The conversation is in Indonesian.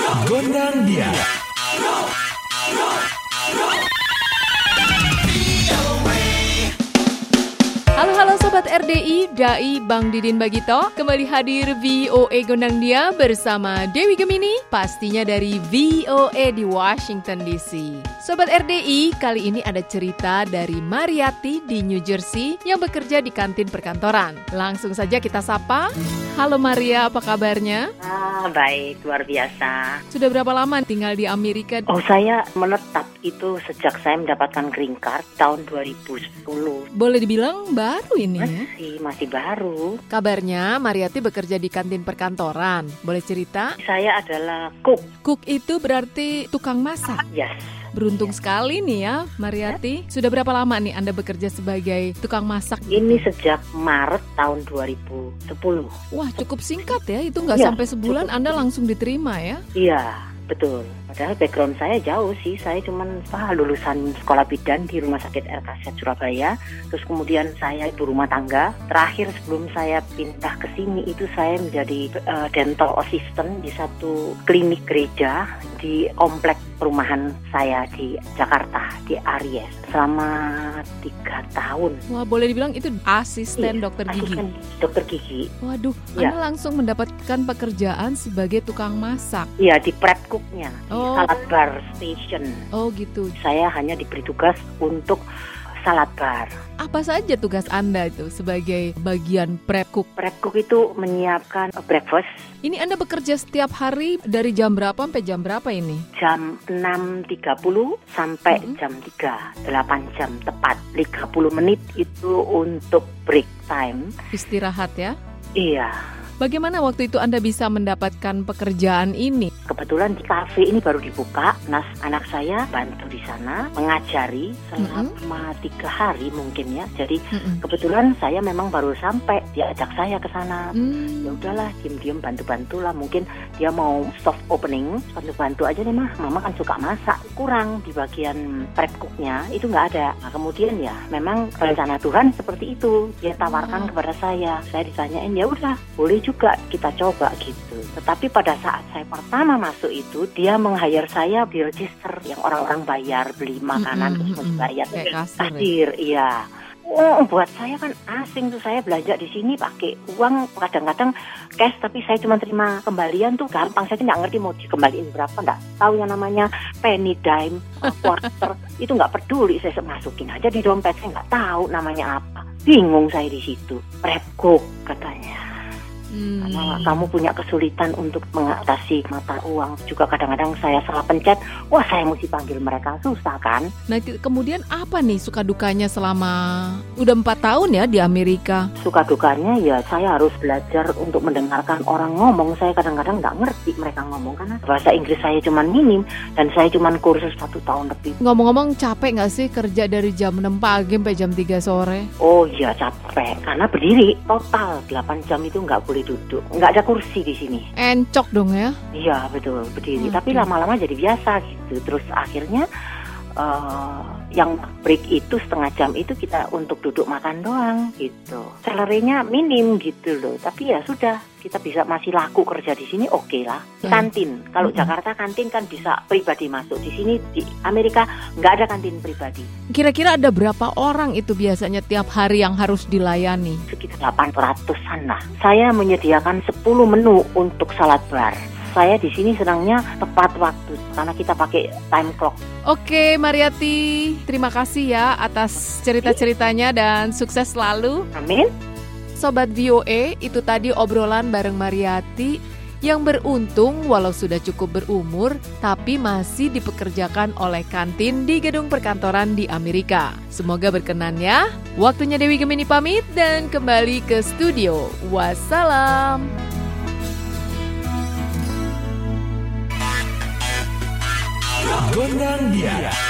Gondang dia. Halo Sobat RDI, Dai Bang Didin Bagito kembali hadir VOA Gondang Dia bersama Dewi Gemini, pastinya dari VOA di Washington DC. Sobat RDI, kali ini ada cerita dari Mariati di New Jersey yang bekerja di kantin perkantoran. Langsung saja kita sapa. Halo Maria, apa kabarnya? Baik, luar biasa. Sudah berapa lama tinggal di Amerika? Saya menetap itu sejak saya mendapatkan green card tahun 2010. Boleh dibilang baru ini ya? Masih baru. Kabarnya Mariati bekerja di kantin perkantoran. Boleh cerita? Saya adalah cook. Cook itu berarti tukang masak? Yes. Beruntung sekali nih ya, Mariati. Sudah berapa lama nih Anda bekerja sebagai tukang masak? Ini sejak Maret tahun 2010. Wah, cukup singkat ya. Itu nggak Ya, sampai sebulan Anda langsung diterima ya? Iya, betul. Padahal background saya jauh sih. Saya cuman lulusan sekolah bidan di Rumah Sakit RKZ Surabaya. Terus kemudian saya ibu rumah tangga. Terakhir sebelum saya pindah ke sini itu saya menjadi dental assistant di satu klinik gereja di komplek perumahan saya di Jakarta, di Aries, selama 3 tahun. Wah, boleh dibilang itu asisten dokter gigi? Asisten dokter gigi. Waduh, Ya. Anda langsung mendapatkan pekerjaan sebagai tukang masak? Iya, di prep cooknya, di Oh. salad bar station. Oh gitu. Saya hanya diberi tugas untuk salad bar. Apa saja tugas Anda itu sebagai bagian prep cook? Prep cook itu menyiapkan breakfast Ini Anda bekerja setiap hari dari jam berapa sampai jam berapa ini? jam 6.30 sampai jam 3, 8 jam tepat. 30 menit itu untuk break time. Istirahat ya? Iya. Bagaimana waktu itu Anda bisa mendapatkan pekerjaan ini? Kebetulan di kafe ini baru dibuka, anak saya bantu di sana mengajari selama 3 hari mungkin ya. Jadi kebetulan saya memang baru sampai, diajak saya ke sana. Ya udahlah, diam-diam bantu-bantu lah. Mungkin dia mau soft opening, bantu-bantu aja deh mah. Mama kan suka masak, kurang di bagian prep cooknya itu nggak ada. Nah, kemudian ya memang rencana Tuhan seperti itu. Dia tawarkan kepada saya ditanyain, ya udah boleh juga kita coba gitu. Tetapi pada saat saya pertama masuk itu, dia meng-hire saya di register yang orang-orang bayar, beli makanan terus mau dibayar. Kayak kasir, Kasir, iya. Buat saya kan asing tuh, saya belanja di sini pakai uang kadang-kadang cash, tapi saya cuma terima kembalian tuh gampang. Saya nggak ngerti mau dikembaliin berapa, nggak tahu yang namanya penny dime, quarter itu nggak peduli. Saya masukin aja di dompet, saya nggak tahu namanya apa. Bingung saya di situ. Prep cook katanya. Karena kamu punya kesulitan untuk mengatasi mata uang. Juga kadang-kadang saya salah pencet, wah saya mesti panggil mereka, susah kan. Nah, kemudian apa nih suka dukanya selama udah 4 tahun ya di Amerika? Suka dukanya ya saya harus belajar untuk mendengarkan orang ngomong. Saya kadang-kadang nggak ngerti mereka ngomong karena bahasa Inggris saya cuma minim dan saya cuma kursus 1 tahun lebih. Ngomong-ngomong, capek nggak sih kerja dari jam 6 pagi sampai jam 3 sore? Oh iya capek, karena berdiri total 8 jam itu nggak boleh duduk, nggak ada kursi di sini. Encok dong ya? Iya betul, berdiri. Tapi lama-lama jadi biasa gitu. Terus akhirnya yang break itu setengah jam itu kita untuk duduk makan doang gitu. Salary-nya minim gitu loh. Tapi ya sudah, kita bisa masih laku kerja di sini, oke lah. Kantin, kalau Jakarta kantin kan bisa pribadi masuk. Di sini di Amerika nggak ada kantin pribadi. Kira-kira ada berapa orang itu biasanya tiap hari yang harus dilayani? Sekitar 800-an lah. Saya menyediakan 10 menu untuk salad bar. Saya di sini senangnya tepat waktu karena kita pakai time clock. Oke, Mariati, terima kasih ya atas cerita-ceritanya dan sukses selalu. Amin. Sobat VOA, itu tadi obrolan bareng Mariati yang beruntung walau sudah cukup berumur tapi masih dipekerjakan oleh kantin di gedung perkantoran di Amerika. Semoga berkenan ya. Waktunya Dewi Gemini pamit dan kembali ke studio. Wassalam. Gondang dia.